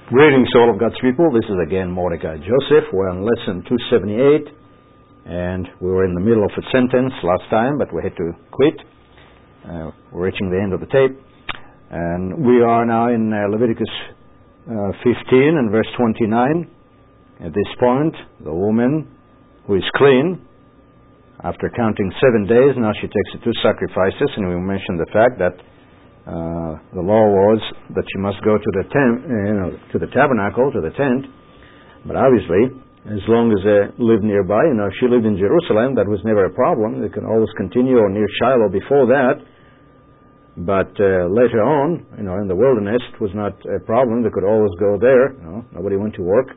Greetings to all of God's people. This is again Mordecai Joseph. We're on lesson 278, and we were in the middle of a sentence last time, but we had to quit. We're reaching the end of the tape. And we are now in Leviticus 15 and verse 29. At this point, the woman who is clean, after counting 7 days, now she takes the 2 sacrifices, and we mentioned the fact that the law was that she must go to the to the tabernacle, to the tent. But obviously, as long as they lived nearby, if she lived in Jerusalem, that was never a problem. They can always continue, or near Shiloh before that. But later on, in the wilderness, it was not a problem. They could always go there. Nobody went to work.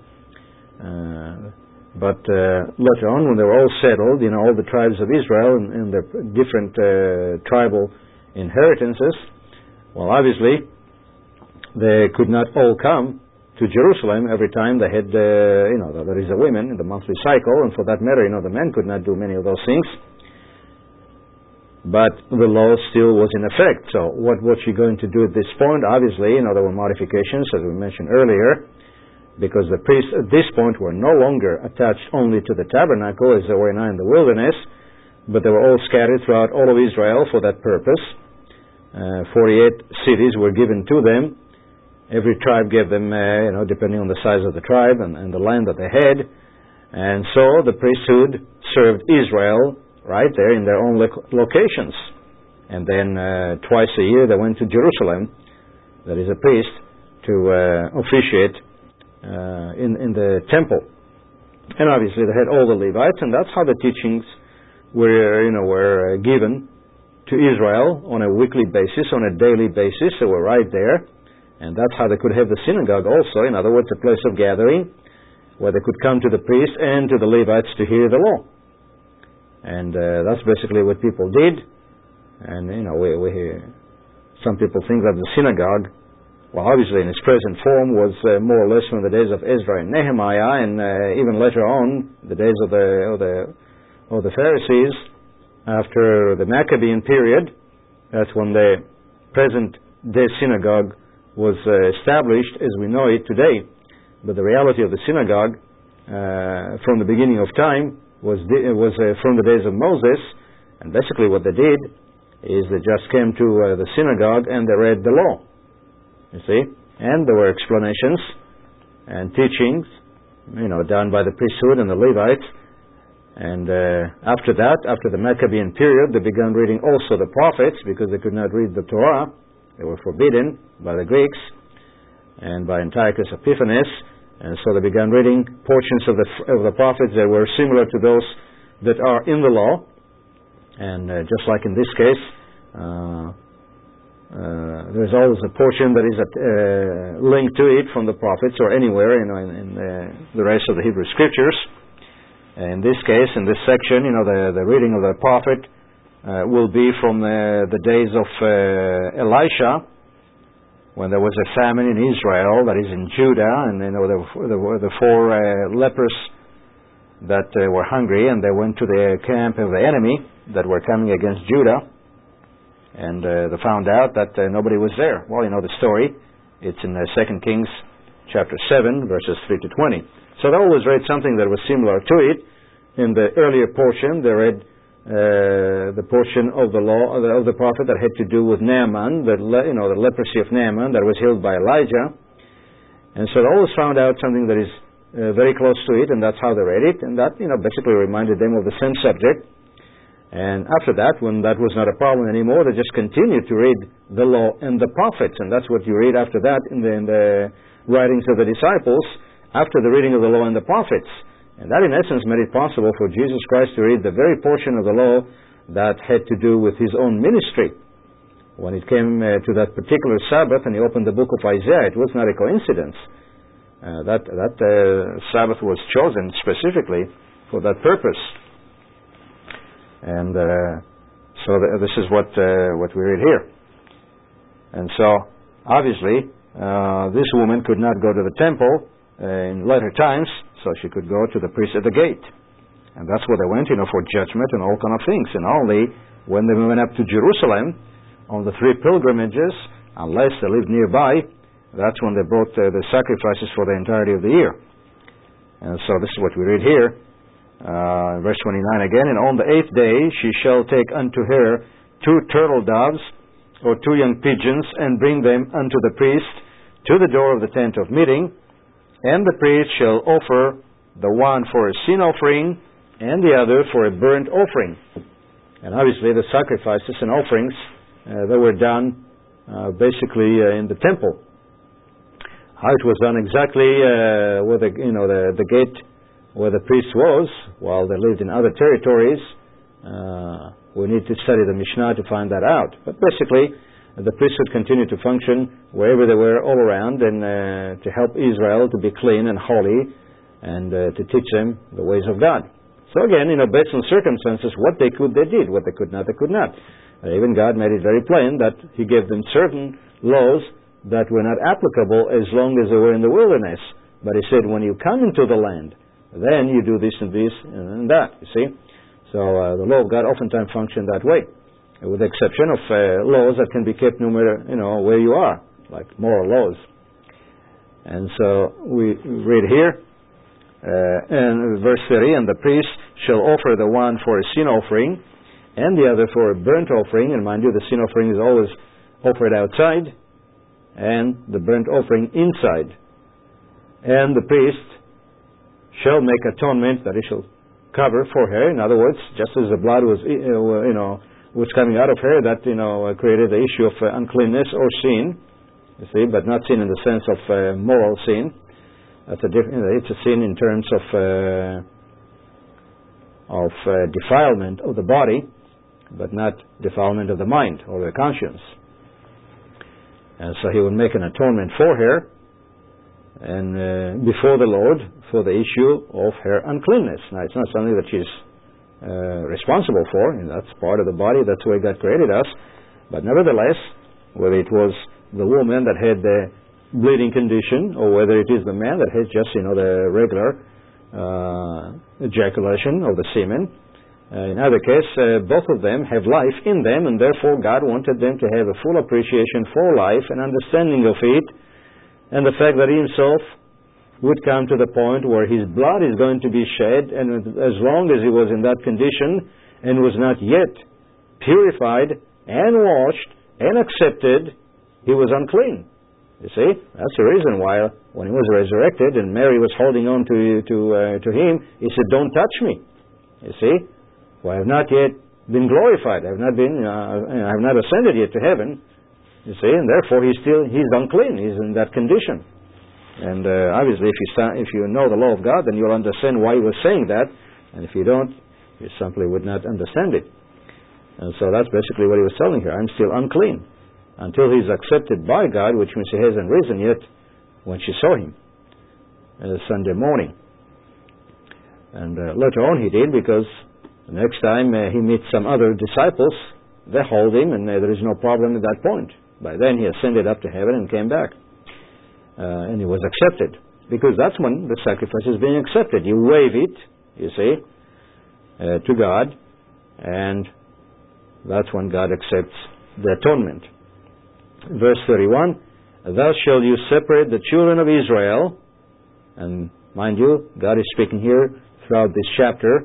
But later on, when they were all settled, all the tribes of Israel and their different tribal inheritances, well, obviously, they could not all come to Jerusalem every time they had, there is a women in the monthly cycle, and for that matter, the men could not do many of those things. But the law still was in effect. So what was she going to do at this point? Obviously, there were modifications, as we mentioned earlier, because the priests at this point were no longer attached only to the tabernacle, as they were now in the wilderness, but they were all scattered throughout all of Israel for that purpose. 48 cities were given to them. Every tribe gave them, depending on the size of the tribe and the land that they had. And so the priesthood served Israel right there in their own locations. And then twice a year they went to Jerusalem, that is a priest, to officiate in the temple. And obviously they had all the Levites, and that's how the teachings were given to Israel on a weekly basis, on a daily basis. They were right there. And that's how they could have the synagogue also. In other words, a place of gathering where they could come to the priest and to the Levites to hear the law. And that's basically what people did. And, we some people think that the synagogue, well, obviously in its present form, was more or less from the days of Ezra and Nehemiah, and even later on, the days of the Pharisees. After the Maccabean period, that's when the present-day synagogue was established as we know it today. But the reality of the synagogue from the beginning of time was from the days of Moses, and basically what they did is they just came to the synagogue and they read the law, you see, and there were explanations and teachings, done by the priesthood and the Levites. And after that, after the Maccabean period, they began reading also the prophets, because they could not read the Torah. They were forbidden by the Greeks and by Antiochus Epiphanes. And so they began reading portions of the prophets that were similar to those that are in the law. And just like in this case, there's always a portion that is linked to it from the prophets or anywhere in the rest of the Hebrew Scriptures. In this case, in this section, the reading of the prophet will be from the days of Elisha, when there was a famine in Israel, that is in Judah, and there were the 4 lepers that were hungry, and they went to the camp of the enemy that were coming against Judah, and they found out that nobody was there. Well, the story. It's in 2 Kings chapter 7, verses 3 to 20. So they always read something that was similar to it. In the earlier portion, they read the portion of the law of the prophet that had to do with Naaman, the leprosy of Naaman that was healed by Elijah. And so they always found out something that is very close to it, and that's how they read it. And that, basically reminded them of the same subject. And after that, when that was not a problem anymore, they just continued to read the law and the prophets. And that's what you read after that in the writings of the disciples, after the reading of the law and the prophets. And that in essence made it possible for Jesus Christ to read the very portion of the law that had to do with his own ministry. When it came to that particular Sabbath and he opened the book of Isaiah, it was not a coincidence. That Sabbath was chosen specifically for that purpose. And so this is what we read here. And so, obviously, this woman could not go to the temple in later times, so she could go to the priest at the gate. And that's where they went, for judgment and all kind of things. And only when they went up to Jerusalem on the 3 pilgrimages, unless they lived nearby, That's when they brought the sacrifices for the entirety of the year. And so this is what we read here. Verse 29 again, and on the 8th day she shall take unto her 2 turtle doves, or 2 young pigeons, and bring them unto the priest to the door of the tent of meeting, and the priest shall offer the one for a sin offering, and the other for a burnt offering. And obviously the sacrifices and offerings that were done basically in the temple. How it was done exactly where the gate where the priest was, while they lived in other territories, we need to study the Mishnah to find that out. But basically, the priesthood continued to function wherever they were all around, and to help Israel to be clean and holy, and to teach them the ways of God. So again, based on circumstances, what they could, they did. What they could not, they could not. Even God made it very plain that He gave them certain laws that were not applicable as long as they were in the wilderness. But He said, when you come into the land, then you do this and this and that, you see. So the law of God oftentimes functioned that way, with the exception of laws that can be kept no matter, where you are, like moral laws. And so we read here, and verse 30, and the priest shall offer the one for a sin offering, and the other for a burnt offering. And mind you, the sin offering is always offered outside, and the burnt offering inside. And the priest shall make atonement, that he shall cover for her. In other words, just as the blood was, was coming out of her, that created the issue of uncleanness or sin. You see, but not sin in the sense of moral sin. That's a different. It's a sin in terms of defilement of the body, but not defilement of the mind or the conscience. And so he would make an atonement for her, and before the Lord, for the issue of her uncleanness. Now, it's not something that she's responsible for, and that's part of the body, that's the way God created us. But nevertheless, whether it was the woman that had the bleeding condition, or whether it is the man that has just, the regular ejaculation of the semen, in either case, both of them have life in them, and therefore God wanted them to have a full appreciation for life and understanding of it, and the fact that He Himself would come to the point where His blood is going to be shed, and as long as He was in that condition and was not yet purified and washed and accepted, He was unclean. You see? That's the reason why when He was resurrected and Mary was holding on to Him, He said, "Don't touch me." You see? For I have not yet been glorified. I have not ascended yet to heaven. You see, and therefore he's unclean. He's in that condition. And obviously, if you know the law of God, then you'll understand why He was saying that. And if you don't, you simply would not understand it. And so that's basically what He was telling her. I'm still unclean until He's accepted by God, which means He hasn't risen yet when she saw Him Sunday morning. And later on He did, because the next time He meets some other disciples, they hold Him, and there is no problem at that point. By then He ascended up to heaven and came back. And He was accepted. Because that's when the sacrifice is being accepted. You wave it, you see, to God, and that's when God accepts the atonement. Verse 31, thus shall you separate the children of Israel. And mind you, God is speaking here throughout this chapter,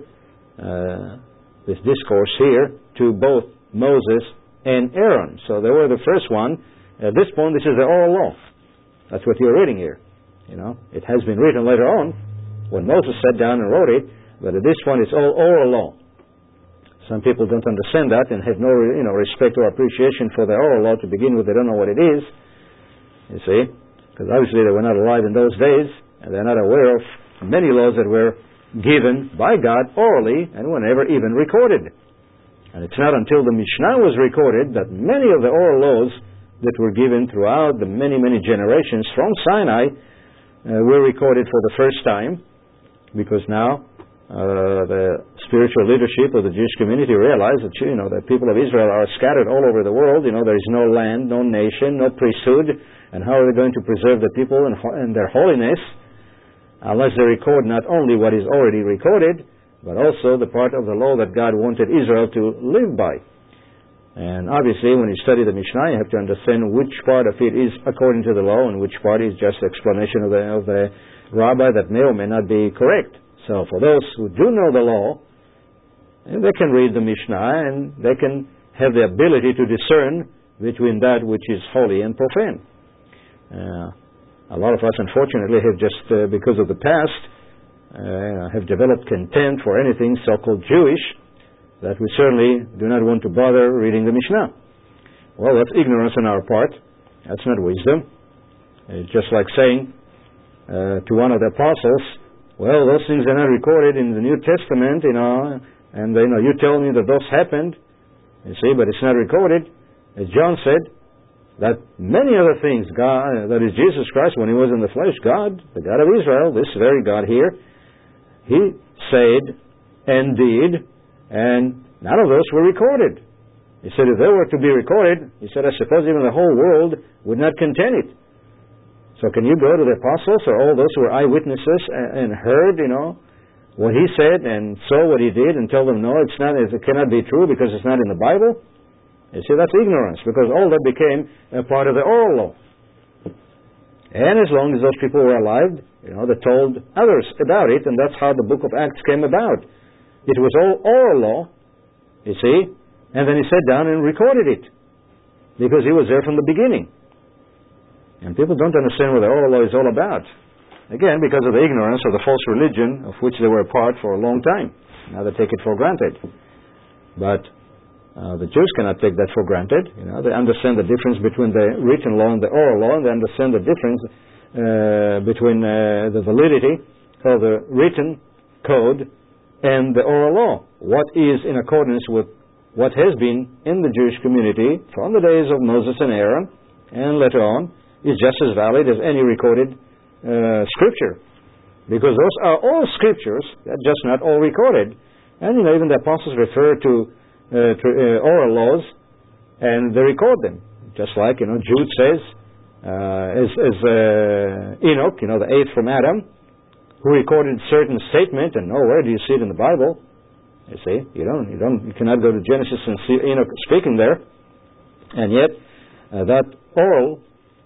this discourse here, to both Moses and Aaron. So they were the first one. At this point, this is the oral law. That's what you're reading here. It has been written later on when Moses sat down and wrote it, but at this point it's all oral law. Some people don't understand that and have no respect or appreciation for the oral law to begin with. They don't know what it is, you see, because obviously they were not alive in those days, and they're not aware of many laws that were given by God orally and were never even recorded. And it's not until the Mishnah was recorded that many of the oral laws that were given throughout the many, many generations from Sinai were recorded for the first time, because now the spiritual leadership of the Jewish community realized that the people of Israel are scattered all over the world. There is no land, no nation, no priesthood, and how are they going to preserve the people and their holiness unless they record not only what is already recorded, but also the part of the law that God wanted Israel to live by. And obviously, when you study the Mishnah, you have to understand which part of it is according to the law and which part is just explanation of the rabbi that may or may not be correct. So for those who do know the law, they can read the Mishnah and they can have the ability to discern between that which is holy and profane. A lot of us, unfortunately, have just, because of the past, have developed contempt for anything so-called Jewish, that we certainly do not want to bother reading the Mishnah. Well, that's ignorance on our part. That's not wisdom. It's just like saying to one of the apostles, well, those things are not recorded in the New Testament, and you tell me that those happened, you see, but it's not recorded. As John said, that many other things, God, that is Jesus Christ, when He was in the flesh, God, the God of Israel, this very God here, He said and did, and none of those were recorded. He said if they were to be recorded, He said, I suppose even the whole world would not contain it. So can you go to the apostles or all those who were eyewitnesses and heard, what He said and saw what He did and tell them, no, it cannot be true because it's not in the Bible? You see, that's ignorance, because all that became a part of the oral law. And as long as those people were alive, they told others about it, and that's how the book of Acts came about. It was all oral law, you see, and then He sat down and recorded it, because He was there from the beginning. And people don't understand what the oral law is all about. Again, because of the ignorance of the false religion of which they were a part for a long time. Now they take it for granted. But the Jews cannot take that for granted. They understand the difference between the written law and the oral law, and they understand the difference between the validity of the written code and the oral law. What is in accordance with what has been in the Jewish community from the days of Moses and Aaron and later on is just as valid as any recorded scripture. Because those are all scriptures, they're just not all recorded. And even the apostles refer to oral laws and they record them. Just like, Jude says, as Enoch, the eighth from Adam, who recorded certain statement, and nowhere do you see it in the Bible. You see, you cannot go to Genesis and see Enoch speaking there. And yet, that oral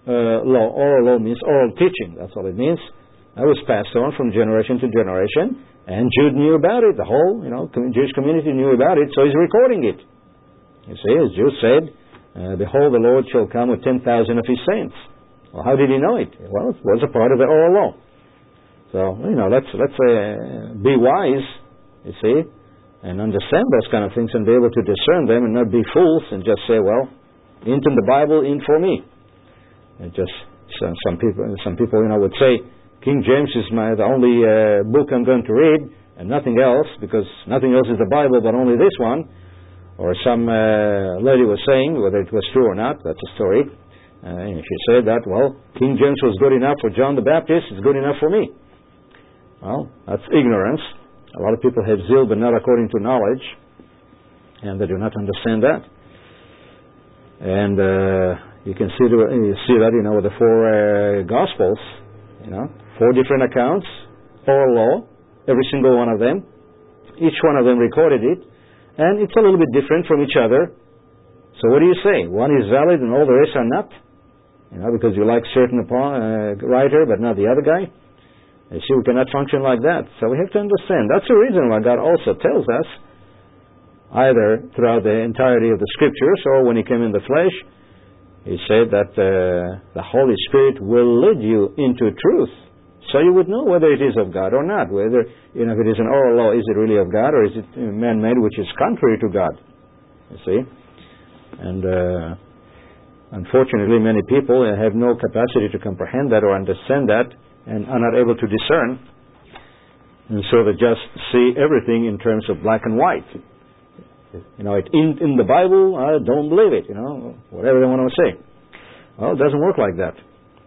law means oral teaching. That's all it means. That was passed on from generation to generation, and Jude knew about it. The whole, Jewish community knew about it, so he's recording it. You see, as Jude said, behold, the Lord shall come with 10,000 of His saints. Well, how did he know it? Well, it was a part of the oral law. So, let's be wise, you see, and understand those kind of things and be able to discern them and not be fools and just say, well, into the Bible, in for me. And just, some people, would say, King James is the only book I'm going to read and nothing else, because nothing else is the Bible but only this one. Or some lady was saying, whether it was true or not, that's a story. And she said that, well, King James was good enough for John the Baptist, it's good enough for me. Well, that's ignorance. A lot of people have zeal, but not according to knowledge, and they do not understand that. And you can see that, with the four Gospels, 4 different accounts, oral law, every single one of them. Each one of them recorded it, and it's a little bit different from each other. So what do you say? One is valid and all the rest are not? Because you like certain writer, but not the other guy? You see, we cannot function like that. So we have to understand. That's the reason why God also tells us, either throughout the entirety of the Scriptures or when He came in the flesh, He said that the Holy Spirit will lead you into truth. So you would know whether it is of God or not. Whether, if it is an oral law, is it really of God, or is it man-made, which is contrary to God? You see? And unfortunately, many people have no capacity to comprehend that or understand that, and are not able to discern, and so they just see everything in terms of black and white. In the Bible, I don't believe it, whatever they want to say. Well, it doesn't work like that.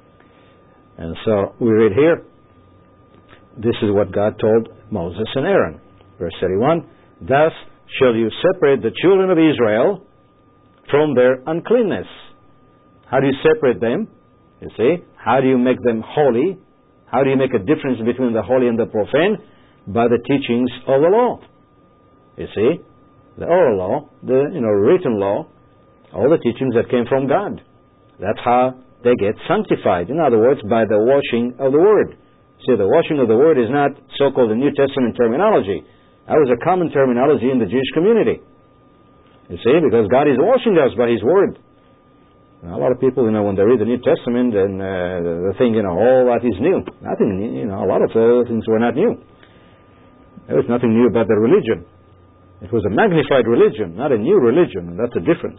And so we read here, this is what God told Moses and Aaron. Verse 31, thus shall you separate the children of Israel from their uncleanness. How do you separate them? You see, how do you make them holy? How do you make a difference between the holy and the profane? By the teachings of the law. You see, the oral law, the written law, all the teachings that came from God. That's how they get sanctified. In other words, by the washing of the Word. See, the washing of the Word is not so-called the New Testament terminology. That was a common terminology in the Jewish community. You see, because God is washing us by His Word. Now, a lot of people, when they read the New Testament, and they think, all that is new. Nothing, a lot of things were not new. There was nothing new about their religion. It was a magnified religion, not a new religion. That's the difference.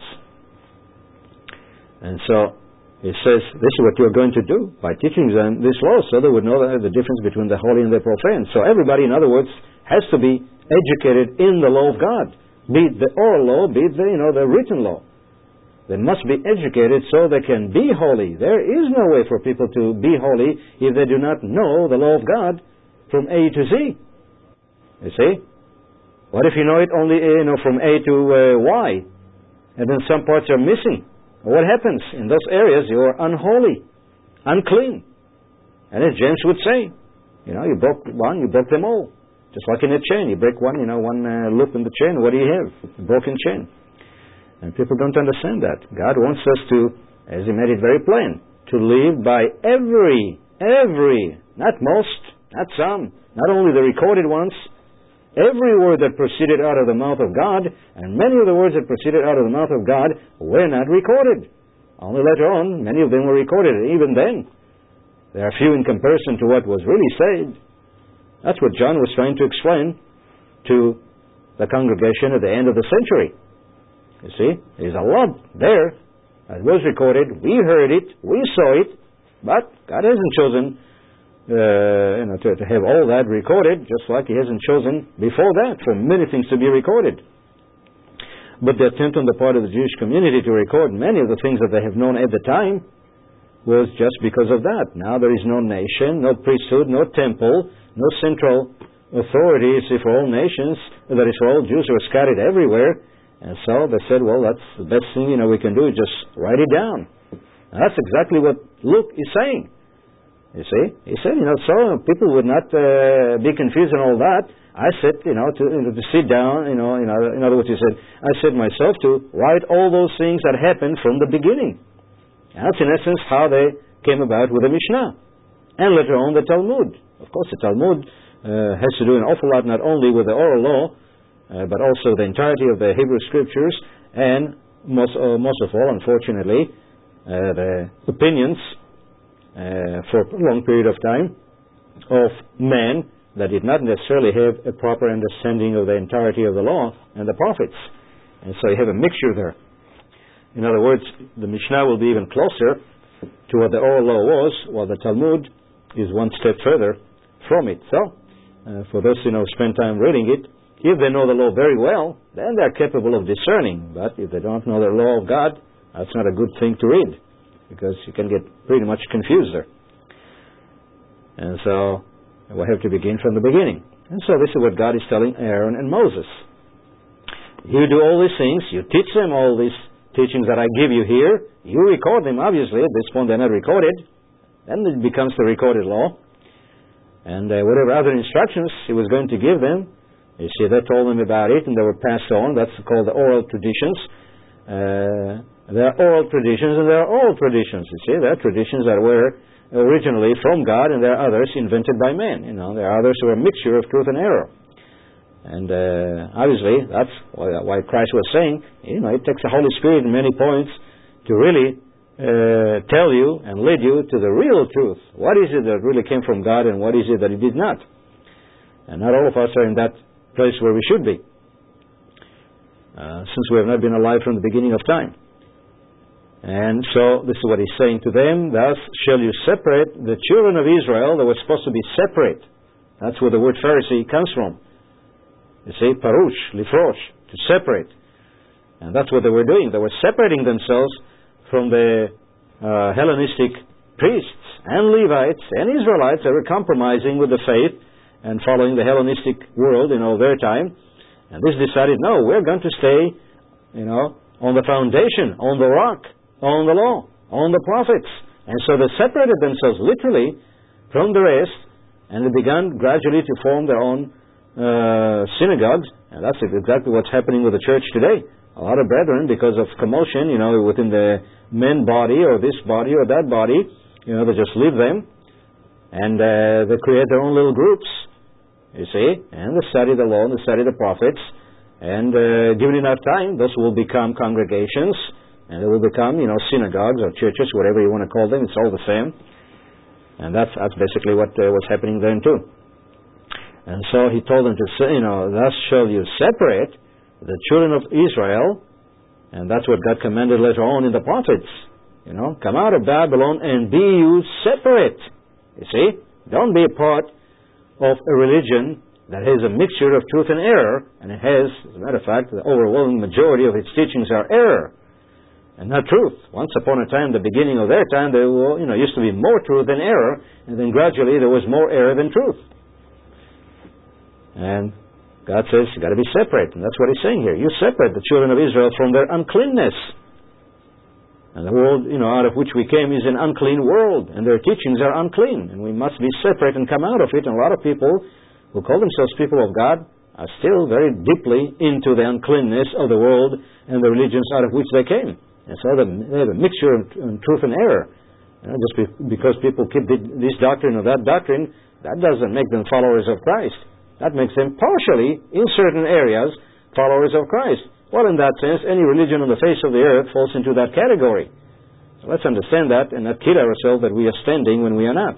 And so, it says, this is what you're going to do by teaching them this law, so they would know the difference between the holy and the profane. So everybody, in other words, has to be educated in the law of God, be it the oral law, be it the written law. They must be educated so they can be holy. There is no way for people to be holy if they do not know the law of God from A to Z. You see? What if you know it only from A to Y, and then some parts are missing? What happens? In those areas you are unholy, unclean. And as James would say, you broke one, you broke them all. Just like in a chain, you break one, one loop in the chain, what do you have? A broken chain. And people don't understand that. God wants us to, as He made it very plain, to live by every, not most, not some, not only the recorded ones, every word that proceeded out of the mouth of God, and many of the words that proceeded out of the mouth of God were not recorded. Only later on, many of them were recorded. And even then, they are few in comparison to what was really said. That's what John was trying to explain to the congregation at the end of the century. You see, there's a lot there that was recorded. We heard it, we saw it, but God hasn't chosen to have all that recorded, just like He hasn't chosen before that for many things to be recorded. But the attempt on the part of the Jewish community to record many of the things that they have known at the time was just because of that. Now there is no nation, no priesthood, no temple, no central authority, for all nations, that is for all Jews who are scattered everywhere. And so they said, well, that's the best thing we can do is just write it down. And that's exactly what Luke is saying. You see, he said, so people would not be confused and all that. I said, to sit down, in other words, he said, I said myself to write all those things that happened from the beginning. And that's in essence how they came about with the Mishnah. And later on the Talmud. Of course, the Talmud has to do an awful lot not only with the oral law, but also the entirety of the Hebrew Scriptures, and most of all, unfortunately, the opinions for a long period of time of men that did not necessarily have a proper understanding of the entirety of the law and the prophets. And so you have a mixture there. In other words, the Mishnah will be even closer to what the oral law was, while the Talmud is one step further from it. So, for those who spend time reading it, if they know the law very well, then they're capable of discerning. But if they don't know the law of God, that's not a good thing to read, because you can get pretty much confused there. And so we have to begin from the beginning. And so this is what God is telling Aaron and Moses. You do all these things, you teach them all these teachings that I give you here, you record them, obviously. At this point they're not recorded. Then it becomes the recorded law. And whatever other instructions He was going to give them, you see, they told them about it and they were passed on. That's called the oral traditions. There are oral traditions and there are oral traditions. You see, there are traditions that were originally from God, and there are others invented by men. There are others who are a mixture of truth and error. And obviously, that's why Christ was saying, it takes the Holy Spirit in many points to really tell you and lead you to the real truth. What is it that really came from God and what is it that it did not? And not all of us are in that place where we should be, since we have not been alive from the beginning of time. And so this is what He's saying to them. Thus shall you separate the children of Israel. They were supposed to be separate. That's where the word Pharisee comes from. You see, parush, lifrosh, to separate. And that's what they were doing. They were separating themselves from the Hellenistic priests and Levites and Israelites that were compromising with the faith and following the Hellenistic world in all their time. And this decided, no, we're going to stay, on the foundation, on the rock, on the law, on the prophets. And so they separated themselves literally from the rest, and they began gradually to form their own synagogues. And that's exactly what's happening with the church today. A lot of brethren, because of commotion, within the men body or this body or that body, they just leave them and they create their own little groups, you see, and they study the law and they study the prophets, and given enough time, those will become congregations, and they will become, synagogues or churches, whatever you want to call them. It's all the same. And that's basically what was happening then too. And so he told them to say, thus shall you separate the children of Israel, and that's what God commanded later on in the prophets. Come out of Babylon and be you separate. You see? Don't be a part of a religion that has a mixture of truth and error, and it has, as a matter of fact, the overwhelming majority of its teachings are error and not truth. Once upon a time, the beginning of their time, there were, used to be more truth than error, and then gradually there was more error than truth. And God says, you've got to be separate. And that's what He's saying here. You separate the children of Israel from their uncleanness. And the world, out of which we came is an unclean world. And their teachings are unclean. And we must be separate and come out of it. And a lot of people who call themselves people of God are still very deeply into the uncleanness of the world and the religions out of which they came. And so they have a mixture of truth and error. Just because people keep this doctrine or that doctrine, that doesn't make them followers of Christ. That makes them partially, in certain areas, followers of Christ. Well, in that sense, any religion on the face of the earth falls into that category. So let's understand that and not kid ourselves that we are standing when we are not.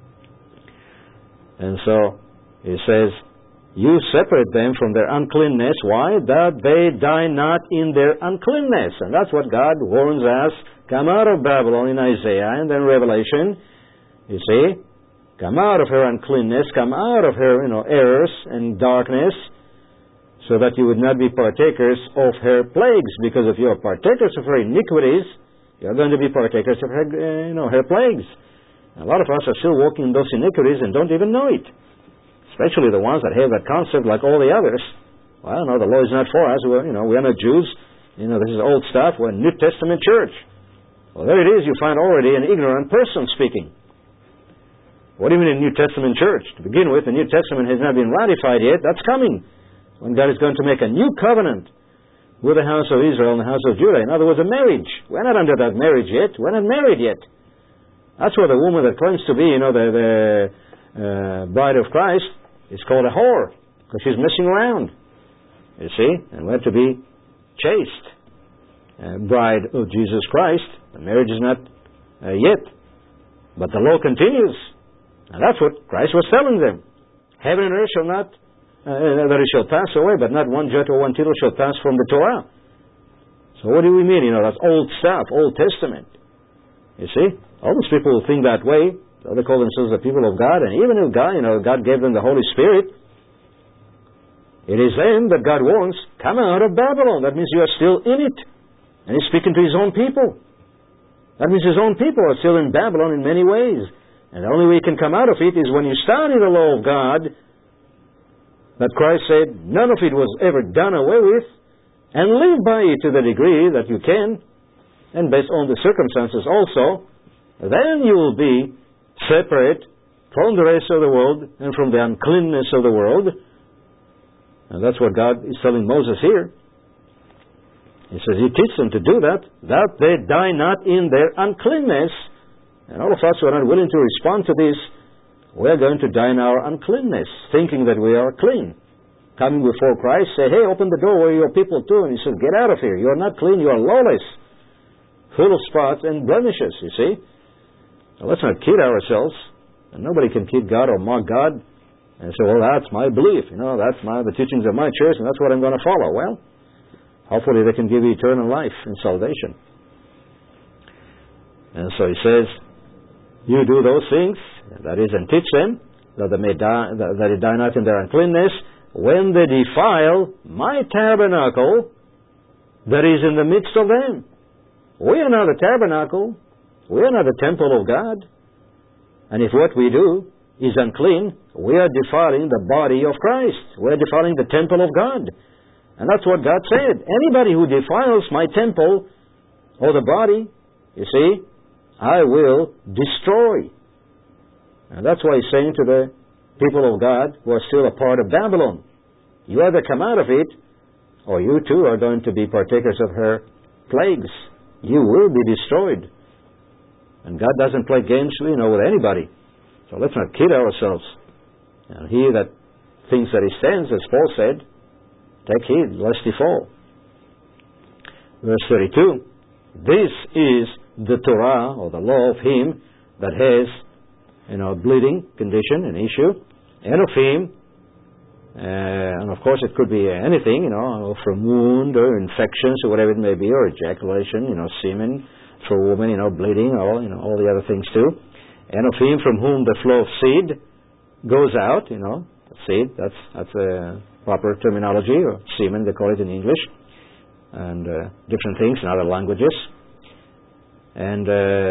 And so, he says, you separate them from their uncleanness. Why? That they die not in their uncleanness. And that's what God warns us. Come out of Babylon in Isaiah and then Revelation. You see? Come out of her uncleanness, come out of her, errors and darkness, so that you would not be partakers of her plagues. Because if you are partakers of her iniquities, you are going to be partakers of her, her plagues. And a lot of us are still walking in those iniquities and don't even know it. Especially the ones that have that concept like all the others. Well, no, the law is not for us. We are not Jews. This is old stuff. We're a New Testament church. Well, there it is. You find already an ignorant person speaking. What do you mean a New Testament church? To begin with, the New Testament has not been ratified yet. That's coming. When God is going to make a new covenant with the house of Israel and the house of Judah. In other words, a marriage. We're not under that marriage yet. We're not married yet. That's why the woman that claims to be, the bride of Christ is called a whore. Because she's messing around. You see? And we're to be chaste. Bride of Jesus Christ. The marriage is not yet. But the law continues. And that's what Christ was telling them. Heaven and earth shall not, that it shall pass away, but not one jot or one tittle shall pass from the Torah. So what do we mean? That's old stuff, Old Testament. You see? All these people who think that way, so they call themselves the people of God, and even if God gave them the Holy Spirit, it is them that God warns, come out of Babylon. That means you are still in it. And He's speaking to His own people. That means His own people are still in Babylon in many ways. And the only way you can come out of it is when you study the law of God, that Christ said none of it was ever done away with, and live by it to the degree that you can, and based on the circumstances also, then you will be separate from the rest of the world and from the uncleanness of the world. And that's what God is telling Moses here. He says, you teach them to do that they die not in their uncleanness. And all of us who are not willing to respond to this, we are going to die in our uncleanness, thinking that we are clean. Coming before Christ, say, hey, open the door where your people too. And He says, get out of here. You are not clean. You are lawless, full of spots and blemishes, you see. Now, let's not kid ourselves. And nobody can kid God or mock God and say, well, that's my belief. That's the teachings of my church, and that's what I'm going to follow. Well, hopefully they can give you eternal life and salvation. And so He says, you do those things, that is, and teach them, that they die not in their uncleanness, when they defile my tabernacle that is in the midst of them. We are not a tabernacle. We are not a temple of God. And if what we do is unclean, we are defiling the body of Christ. We are defiling the temple of God. And that's what God said. Anybody who defiles my temple or the body, you see, I will destroy. And that's why He's saying to the people of God who are still a part of Babylon, you either come out of it or you too are going to be partakers of her plagues. You will be destroyed. And God doesn't play games, with anybody. So let's not kid ourselves. And he that thinks that he stands, as Paul said, take heed lest he fall. Verse 32, this is the Torah, or the law of him that has, bleeding condition, an issue, and of him, and of course it could be anything, from wound or infections or whatever it may be, or ejaculation, semen for a woman, bleeding, all the other things too. And of him from whom the flow of seed goes out, seed, that's a proper terminology, or semen they call it in English, and different things in other languages. And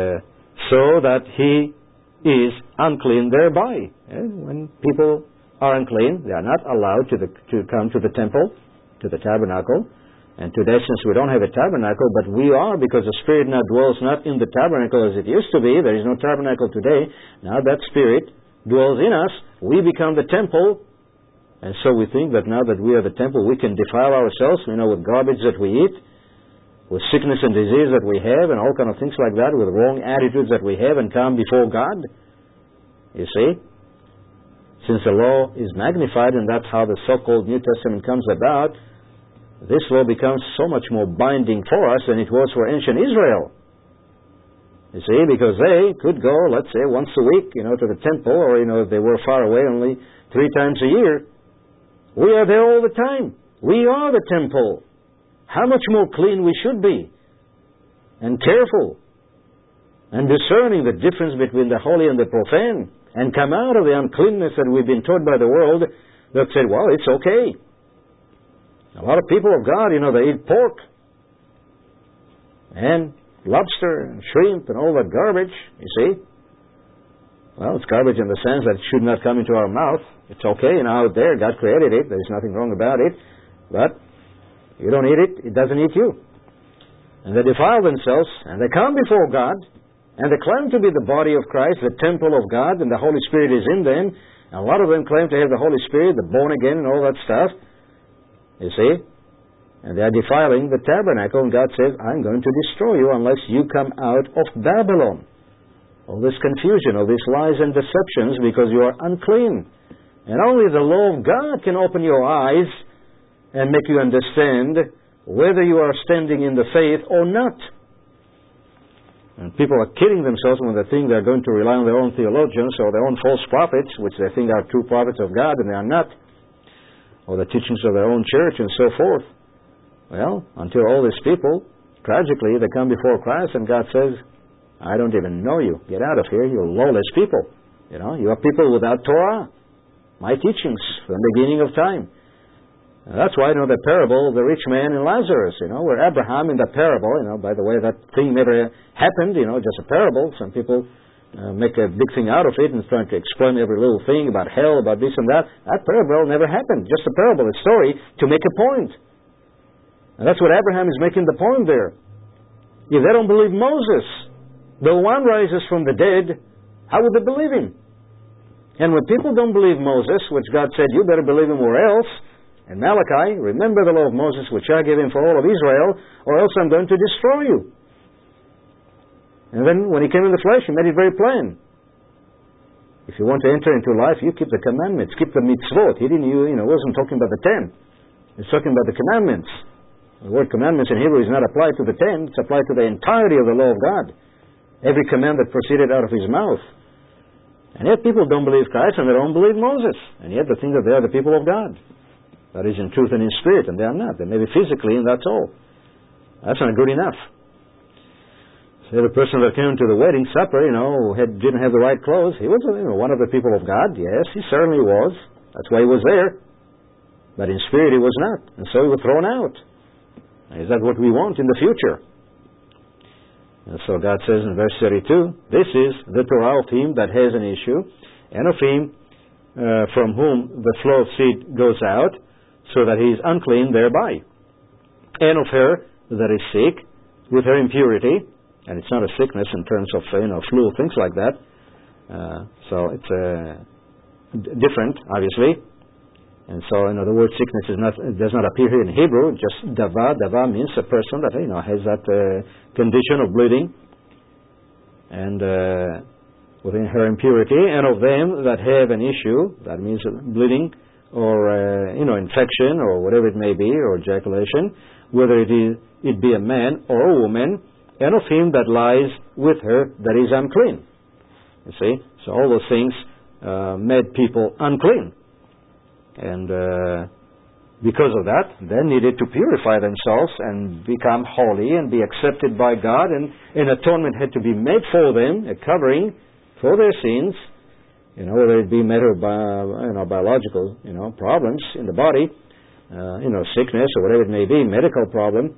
so that he is unclean thereby. When people are unclean, they are not allowed to come to the temple, to the tabernacle. And today, since we don't have a tabernacle, but we are, because the Spirit now dwells not in the tabernacle as it used to be. There is no tabernacle today. Now that Spirit dwells in us. We become the temple. And so we think that now that we are the temple, we can defile ourselves, with garbage that we eat, with sickness and disease that we have, and all kind of things like that, with wrong attitudes that we have, and come before God. You see? Since the law is magnified, and that's how the so-called New Testament comes about, this law becomes so much more binding for us than it was for ancient Israel. You see, because they could go, let's say, once a week, to the temple, or, if they were far away, only 3 times a year. We are there all the time. We are the temple. How much more clean we should be, and careful, and discerning the difference between the holy and the profane, and come out of the uncleanness that we've been taught by the world that said, well, it's okay. A lot of people of God, they eat pork and lobster and shrimp and all that garbage, you see. Well, it's garbage in the sense that it should not come into our mouth. It's okay, out there, God created it. There's nothing wrong about it. But you don't eat it, it doesn't eat you. And they defile themselves, and they come before God, and they claim to be the body of Christ, the temple of God, and the Holy Spirit is in them. And a lot of them claim to have the Holy Spirit, the born again, and all that stuff. You see? And they are defiling the tabernacle, and God says, I'm going to destroy you unless you come out of Babylon. All this confusion, all these lies and deceptions, because you are unclean. And only the law of God can open your eyes and make you understand whether you are standing in the faith or not. And people are kidding themselves when they think they're going to rely on their own theologians or their own false prophets, which they think are true prophets of God, and they are not. Or the teachings of their own church and so forth. Well, until all these people, tragically, they come before Christ and God says, I don't even know you. Get out of here, you lawless people. You are people without Torah. My teachings from the beginning of time. And that's why, the parable of the rich man and Lazarus, where Abraham in the parable, by the way, that thing never happened, just a parable. Some people make a big thing out of it and trying to explain every little thing about hell, about this and that. That parable never happened. Just a parable, a story to make a point. And that's what Abraham is making the point there. If they don't believe Moses, though one rises from the dead, how would they believe him? And when people don't believe Moses, which God said, you better believe him or else, in Malachi, remember the law of Moses which I gave him for all of Israel, or else I'm going to destroy you. And then when he came in the flesh, he made it very plain. If you want to enter into life, you keep the commandments, keep the mitzvot. He wasn't talking about the 10. He's talking about the commandments. The word commandments in Hebrew is not applied to the 10, it's applied to the entirety of the law of God. Every command that proceeded out of his mouth. And yet people don't believe Christ and they don't believe Moses. And yet they think that they are the people of God. That is in truth and in spirit, and they are not. They may be physically, and that's all. That's not good enough. So every person that came to the wedding supper, didn't have the right clothes. He was, one of the people of God. Yes, he certainly was. That's why he was there. But in spirit he was not. And so he was thrown out. Is that what we want in the future? And so God says in verse 32, this is the Torah of him that has an issue, and of him from whom the flow of seed goes out, so that he is unclean thereby. And of her that is sick with her impurity, and it's not a sickness in terms of flu, things like that. So it's different, obviously. And so, the word sickness does not appear here in Hebrew. Just dava. Dava means a person that has that condition of bleeding, and within her impurity, and of them that have an issue, that means bleeding, or infection, or whatever it may be, or ejaculation, whether it be a man or a woman, and of him that lies with her that is unclean. You see? So all those things made people unclean. And because of that, they needed to purify themselves and become holy and be accepted by God, and an atonement had to be made for them, a covering for their sins, whether it be matter of biological problems in the body, sickness or whatever it may be, medical problem.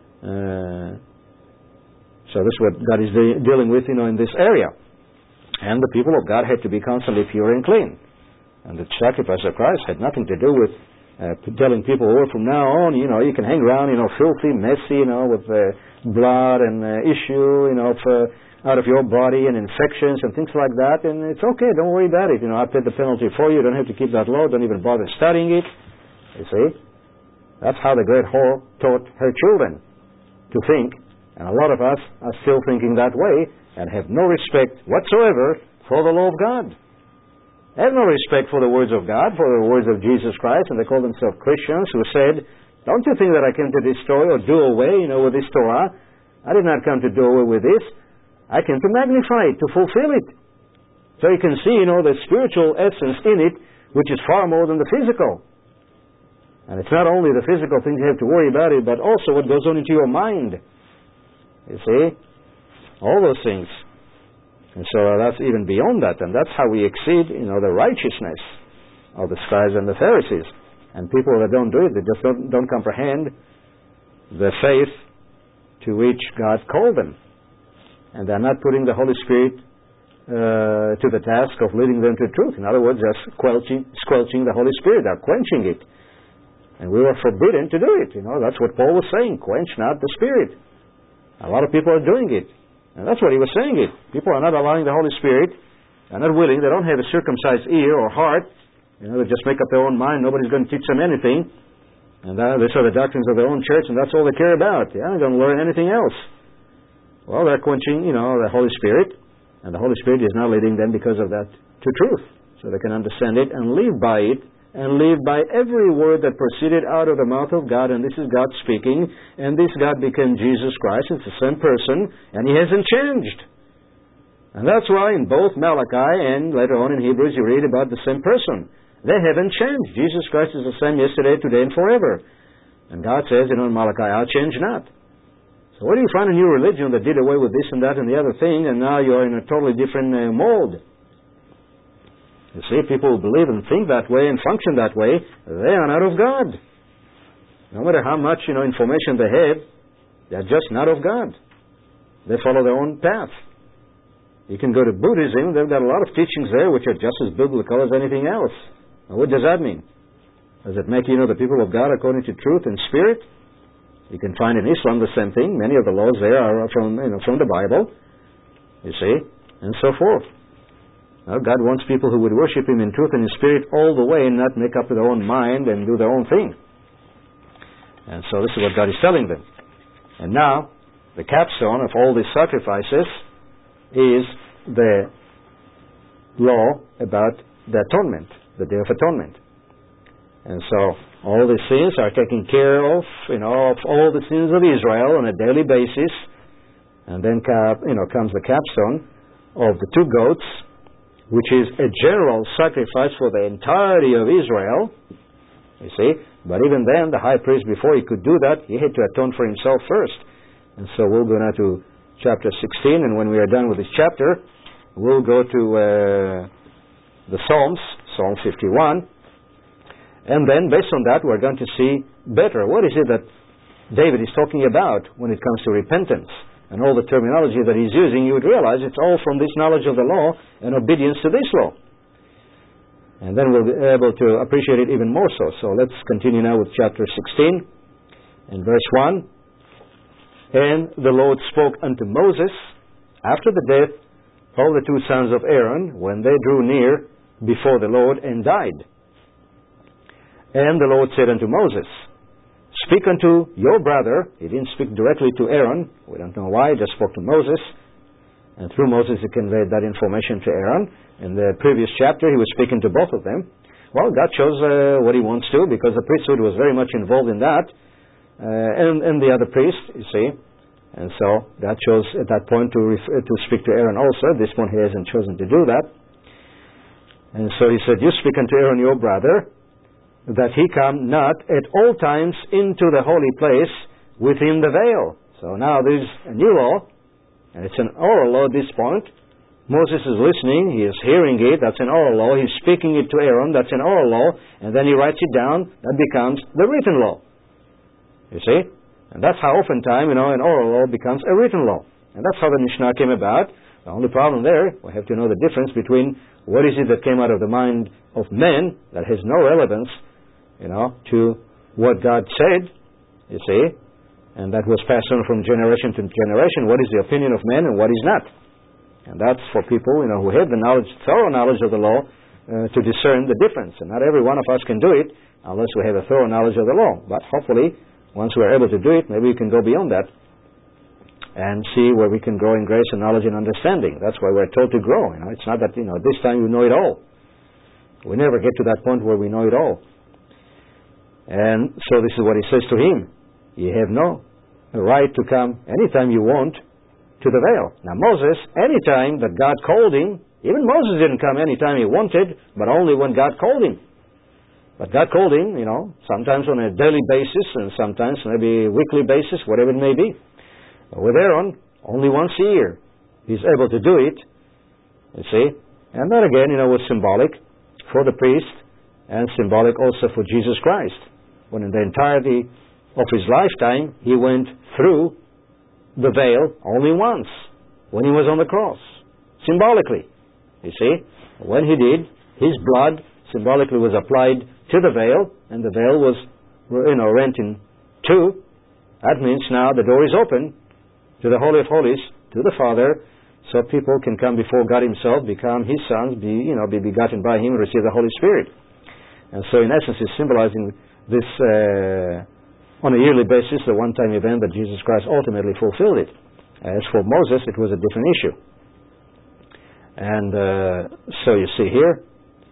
So this is what God is dealing with in this area. And the people of God had to be constantly pure and clean. And the sacrifice of Christ had nothing to do with telling people, from now on, you can hang around, filthy, messy, with blood and issue, out of your body and infections and things like that, and it's okay, don't worry about it. I paid the penalty for you, don't have to keep that law, don't even bother studying it. You see? That's how the great whore taught her children to think, and a lot of us are still thinking that way and have no respect whatsoever for the law of God. They have no respect for the words of God, for the words of Jesus Christ, and they call themselves Christians who said, don't you think that I came to destroy or do away, with this Torah? I did not come to do away with this. I came to magnify it, to fulfill it. So you can see, the spiritual essence in it, which is far more than the physical. And it's not only the physical things you have to worry about it, but also what goes on into your mind. You see? All those things. And so that's even beyond that. And that's how we exceed, the righteousness of the scribes and the Pharisees. And people that don't do it, they just don't comprehend the faith to which God called them. And they're not putting the Holy Spirit to the task of leading them to truth. In other words, they're squelching the Holy Spirit. They're quenching it. And we were forbidden to do it. That's what Paul was saying. Quench not the Spirit. A lot of people are doing it. And that's what he was saying it. People are not allowing the Holy Spirit. They're not willing. They don't have a circumcised ear or heart. They just make up their own mind. Nobody's going to teach them anything. And these are the doctrines of their own church, and that's all they care about. They aren't going to learn anything else. Well, they're quenching, the Holy Spirit, and the Holy Spirit is not leading them because of that to truth. So they can understand it and live by it, and live by every word that proceeded out of the mouth of God, and this is God speaking, and this God became Jesus Christ. It's the same person, and He hasn't changed. And that's why in both Malachi and later on in Hebrews you read about the same person. They haven't changed. Jesus Christ is the same yesterday, today, and forever. And God says, in Malachi, I'll change not. So where do you find a new religion that did away with this and that and the other thing, and now you're in a totally different mold? You see, people who believe and think that way and function that way, they are not of God. No matter how much information they have, they're just not of God. They follow their own path. You can go to Buddhism, they've got a lot of teachings there which are just as biblical as anything else. Now, what does that mean? Does it make the people of God according to truth and spirit? You can find in Islam the same thing. Many of the laws there are from the Bible, you see, and so forth. Now, God wants people who would worship Him in truth and in spirit all the way and not make up their own mind and do their own thing. And so this is what God is telling them. And now, the capstone of all these sacrifices is the law about the atonement, the Day of Atonement. And so all the sins are taken care of, of all the sins of Israel on a daily basis. And then comes the capstone of the two goats, which is a general sacrifice for the entirety of Israel. You see? But even then, the high priest, before he could do that, he had to atone for himself first. And so we'll go now to chapter 16, and when we are done with this chapter, we'll go to the Psalms, Psalm 51. And then, based on that, we're going to see better what is it that David is talking about when it comes to repentance. And all the terminology that he's using, you would realize it's all from this knowledge of the law and obedience to this law. And then we'll be able to appreciate it even more so. So let's continue now with chapter 16 and verse 1. And the Lord spoke unto Moses after the death of the two sons of Aaron, when they drew near before the Lord and died. And the Lord said unto Moses, speak unto your brother. He didn't speak directly to Aaron. We don't know why. He just spoke to Moses. And through Moses he conveyed that information to Aaron. In the previous chapter he was speaking to both of them. Well, God chose what he wants to, because the priesthood was very much involved in that. And the other priest, you see. And so God chose at that point to speak to Aaron also. At this point he hasn't chosen to do that. And so he said, you speak unto Aaron your brother, that he come not at all times into the holy place within the veil. So now there's a new law, and it's an oral law at this point. Moses is listening, he is hearing it, that's an oral law. He's speaking it to Aaron, that's an oral law. And then he writes it down, that becomes the written law. You see? And that's how oftentimes, an oral law becomes a written law. And that's how the Mishnah came about. The only problem there, we have to know the difference between what is it that came out of the mind of men that has no relevance, to what God said, you see, and that was passed on from generation to generation. What is the opinion of men and what is not? And that's for people, who have the knowledge, thorough knowledge of the law, to discern the difference. And not every one of us can do it unless we have a thorough knowledge of the law. But hopefully, once we're able to do it, maybe we can go beyond that and see where we can grow in grace and knowledge and understanding. That's why we're told to grow. It's not that, this time you know it all. We never get to that point where we know it all. And so this is what he says to him. You have no right to come anytime you want to the veil. Now Moses, anytime that God called him, even Moses didn't come anytime he wanted, but only when God called him. But God called him, sometimes on a daily basis and sometimes maybe a weekly basis, whatever it may be. But with Aaron, only once a year. He's able to do it, you see. And that again, was symbolic for the priest and symbolic also for Jesus Christ. When in the entirety of his lifetime, he went through the veil only once, when he was on the cross, symbolically. You see, when he did, his blood symbolically was applied to the veil, and the veil was, rent in two. That means now the door is open to the Holy of Holies, to the Father, so people can come before God himself, become his sons, be begotten by him, and receive the Holy Spirit. And so in essence, it's symbolizing this on a yearly basis, the one-time event that Jesus Christ ultimately fulfilled it. As for Moses, it was a different issue. And so you see here,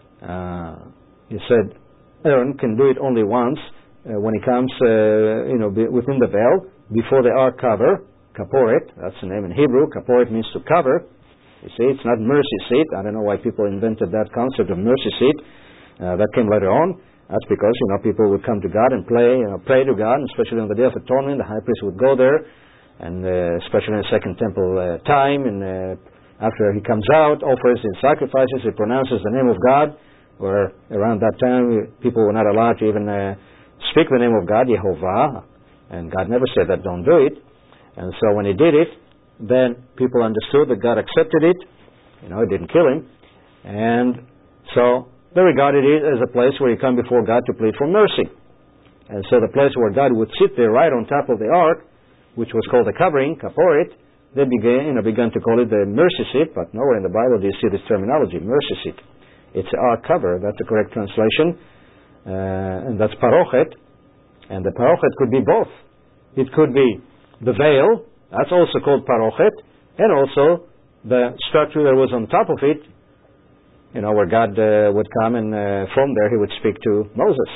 he said, Aaron can do it only once when he comes, within the veil, before the ark cover, kaporet, that's the name in Hebrew. Kaporet means to cover. You see, it's not mercy seat. I don't know why people invented that concept of mercy seat. That came later on. That's because, people would come to God and pray to God, and especially on the Day of Atonement, the high priest would go there, and especially in the Second Temple time, and after he comes out, offers his sacrifices, he pronounces the name of God, where around that time, people were not allowed to even speak the name of God, Yehovah, and God never said that, don't do it. And so when he did it, then people understood that God accepted it, it didn't kill him, and so they regarded it as a place where you come before God to plead for mercy. And so the place where God would sit there right on top of the ark, which was called the covering, kaporet, they began to call it the mercy seat, but nowhere in the Bible do you see this terminology, mercy seat. It's the ark cover, that's the correct translation, and that's parochet, and the parochet could be both. It could be the veil, that's also called parochet, and also the structure that was on top of it, where God would come, and from there he would speak to Moses.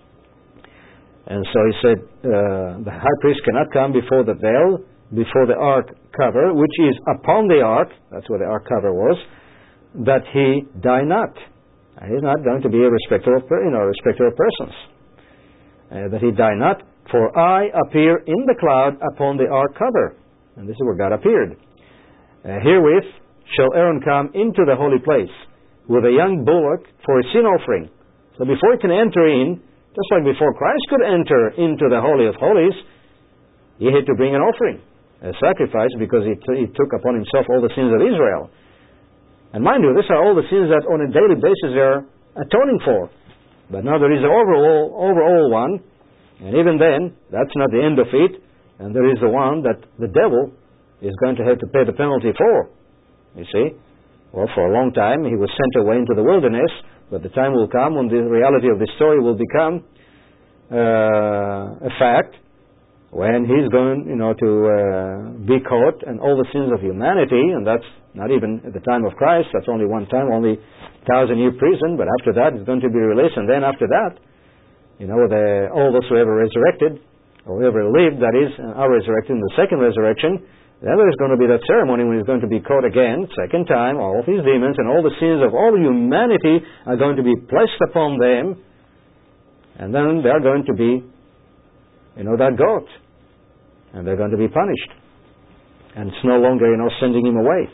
And so he said, the high priest cannot come before the veil, before the ark cover, which is upon the ark, that's where the ark cover was, that he die not. And he's not going to be a respecter of persons. That he die not, for I appear in the cloud upon the ark cover. And this is where God appeared. Herewith shall Aaron come into the holy place, with a young bullock for a sin offering. So before he can enter in, just like before Christ could enter into the Holy of Holies, he had to bring an offering, a sacrifice, because he took upon himself all the sins of Israel. And mind you, these are all the sins that on a daily basis they are atoning for. But now there is an overall one, and even then, that's not the end of it, and there is the one that the devil is going to have to pay the penalty for. You see? Well, for a long time, he was sent away into the wilderness but the time will come when the reality of the story will become a fact, when he's going, to be caught, and all the sins of humanity, and that's not even at the time of Christ, that's only one time, only 1,000-year prison, but after that it's going to be released, and then after that, all those who ever resurrected, or whoever lived, that is, are resurrected in the second resurrection, then there's going to be that ceremony when he's going to be caught again, second time, all of his demons, and all the sins of all humanity are going to be placed upon them, and then they're going to be, that goat. And they're going to be punished. And it's no longer, sending him away.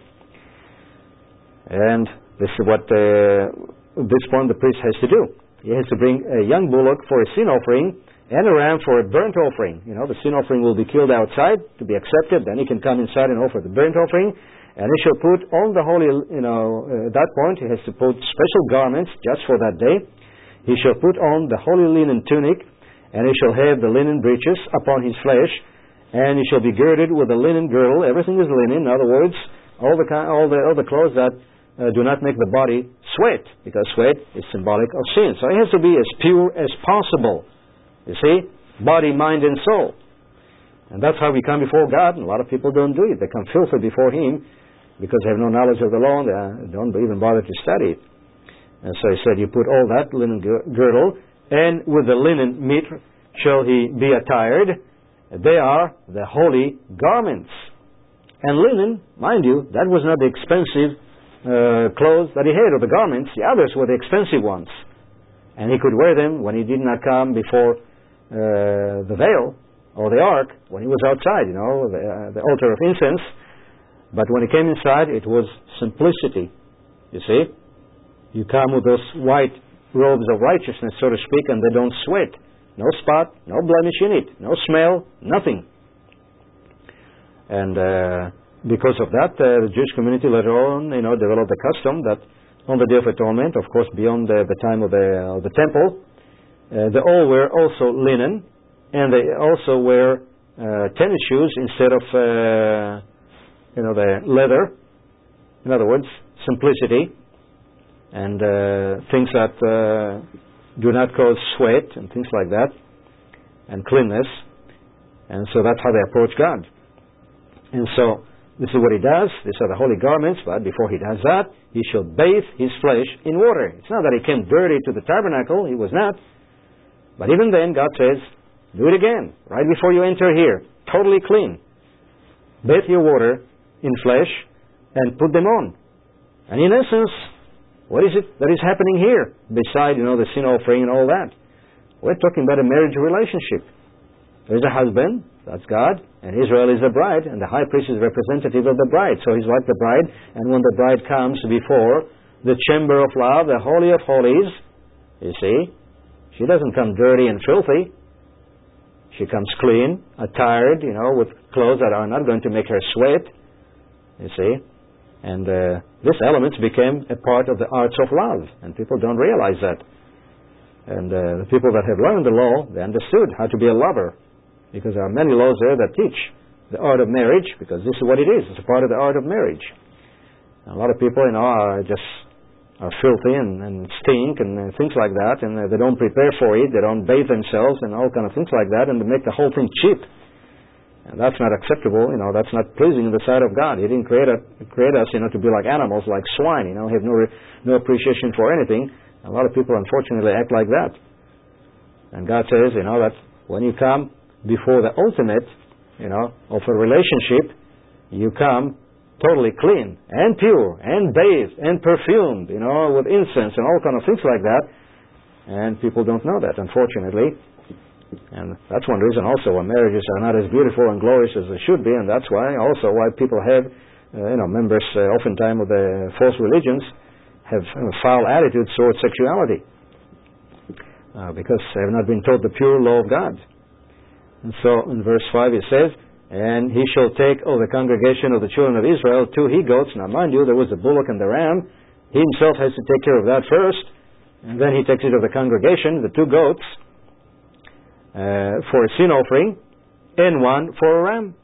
And this is what, at this point, the priest has to do. He has to bring a young bullock for a sin offering and a ram for a burnt offering. The sin offering will be killed outside to be accepted. Then he can come inside and offer the burnt offering. And he shall put on the holy, at that point, he has to put special garments just for that day. He shall put on the holy linen tunic, and he shall have the linen breeches upon his flesh, and he shall be girded with a linen girdle. Everything is linen. In other words, all the clothes that do not make the body sweat, because sweat is symbolic of sin. So he has to be as pure as possible. You see, body, mind, and soul. And that's how we come before God. And a lot of people don't do it. They come filthy before Him because they have no knowledge of the law. They don't even bother to study it. And so he said, you put all that linen girdle, and with the linen mitre shall he be attired. They are the holy garments. And linen, mind you, that was not the expensive clothes that he had, or the garments. The others were the expensive ones. And he could wear them when he did not come before the veil or the ark, when he was outside, the altar of incense. But when he came inside, it was simplicity, you see. You come with those white robes of righteousness, so to speak, and they don't sweat. No spot, no blemish in it, no smell, nothing. And because of that, the Jewish community later on, developed the custom that on the Day of Atonement, of course, beyond the time of the temple, they all wear also linen, and they also wear tennis shoes instead of the leather. In other words, simplicity. And things that do not cause sweat and things like that, and cleanness. And so that's how they approach God. And so this is what he does. These are the holy garments, but before he does that, he shall bathe his flesh in water. It's not that he came dirty to the tabernacle. He was not. But even then, God says, do it again, right before you enter here, totally clean. Bathe your water in flesh and put them on. And in essence, what is it that is happening here, beside, the sin offering and all that? We're talking about a marriage relationship. There's a husband, that's God, and Israel is the bride, and the high priest is representative of the bride. So he's like the bride, and when the bride comes before the chamber of love, the Holy of Holies, you see, she doesn't come dirty and filthy. She comes clean, attired, with clothes that are not going to make her sweat, you see. And these elements became a part of the arts of love, and people don't realize that. And the people that have learned the law, they understood how to be a lover, because there are many laws there that teach the art of marriage, because this is what it is. It's a part of the art of marriage. And a lot of people, are filthy and stink and things like that, and they don't prepare for it. They don't bathe themselves and all kind of things like that, and they make the whole thing cheap. And that's not acceptable, that's not pleasing in the sight of God. He didn't create us, to be like animals, like swine, have no appreciation for anything. A lot of people, unfortunately, act like that. And God says, that when you come before the ultimate, of a relationship, you come totally clean and pure and bathed and perfumed, with incense and all kind of things like that. And people don't know that, unfortunately. And that's one reason also why marriages are not as beautiful and glorious as they should be, and that's why people have, members oftentimes of the false religions have foul attitudes towards sexuality because they have not been taught the pure law of God. And so in verse 5 it says, and he shall take of the congregation of the children of Israel 2 he-goats. Now mind you, there was the bullock and the ram. He himself has to take care of that first, and then he takes it of the congregation, the 2 goats, for a sin offering, and 1 for a ram,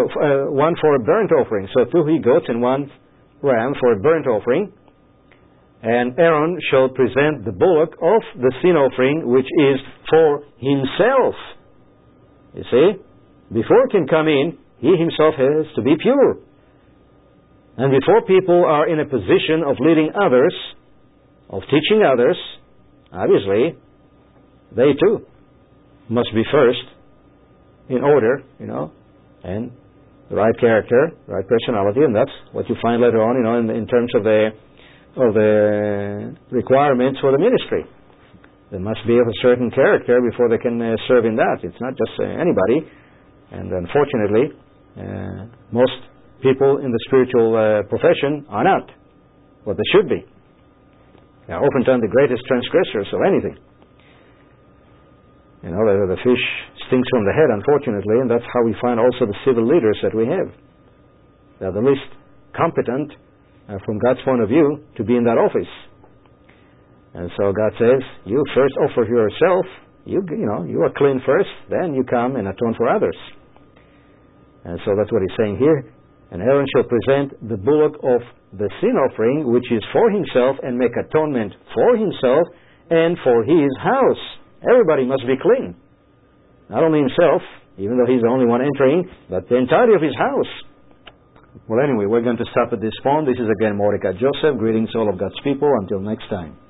1 for a burnt offering. So 2 he-goats and 1 ram for a burnt offering. And Aaron shall present the bullock of the sin offering, which is for himself. You see? Before it can come in, he himself has to be pure. And before people are in a position of leading others, of teaching others, obviously, they too must be first in order, and the right character, right personality, and that's what you find later on, in terms of the requirements for the ministry. They must be of a certain character before they can serve in that. It's not just anybody. And unfortunately, most people in the spiritual profession are not what they should be. They are oftentimes the greatest transgressors of anything. The fish stinks from the head, unfortunately, and that's how we find also the civil leaders that we have. They are the least competent, from God's point of view, to be in that office. And so God says, you first offer yourself, you are clean first, then you come and atone for others. And so that's what he's saying here. And Aaron shall present the bullock of the sin offering, which is for himself, and make atonement for himself and for his house. Everybody must be clean. Not only himself, even though he's the only one entering, but the entirety of his house. Well, anyway, we're going to stop at this point. This is again Mordecai Joseph. Greetings all of God's people. Until next time.